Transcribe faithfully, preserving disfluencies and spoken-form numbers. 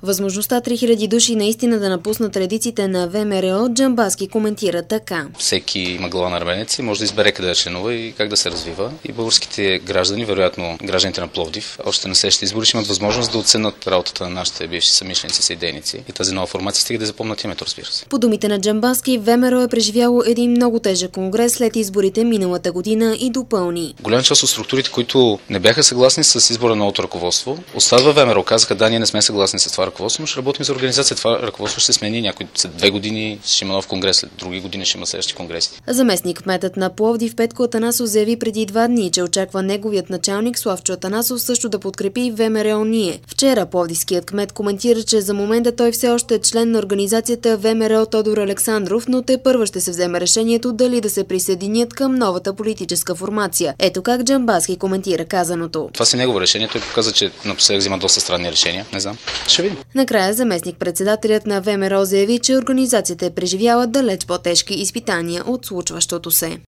Възможността три хиляди души наистина да напуснат редиците на ВМРО, Джамбазки коментира така. Всеки има глава на арменец и може да избере къде да членува и как да се развива. И българските граждани, вероятно гражданите на Пловдив, още на следващите избори ще имат възможност да оценят работата на нашите бивши съмишленици, съидейници. И тази нова формация стига да запомнят името, разбира се. По думите на Джамбазки, ВМРО е преживяло един много тежък конгрес след изборите миналата година и допълни. Голяма част от структурите, които не бяха съгласни с избора на новото ръководство, остават във ВМРО. Казаха, да, ние не сме съгласни с това ръководство, но ще работим за организация. Това ръководство ще се смени. Някой след две години ще има нов конгрес, след други години ще има следващи конгреси. Заместник кметът на Пловдив Петко Атанасов заяви преди два дни, че очаква неговият началник Славчо Атанасов също да подкрепи ВМРО Ние. Вчера пловдивският кмет коментира, че за момента той все още е член на организацията ВМРО Тодор Александров, но те първа ще се вземе решението дали да се присъединят към новата политическа формация. Ето как Джамбазки коментира казаното. Това си негово решение. Той показа, че напоследък взима доста странни решения. Не знам. Ще видим. Накрая заместник-председателят на ВМРО заяви, че организацията е преживяла далеч по-тежки изпитания от случващото се.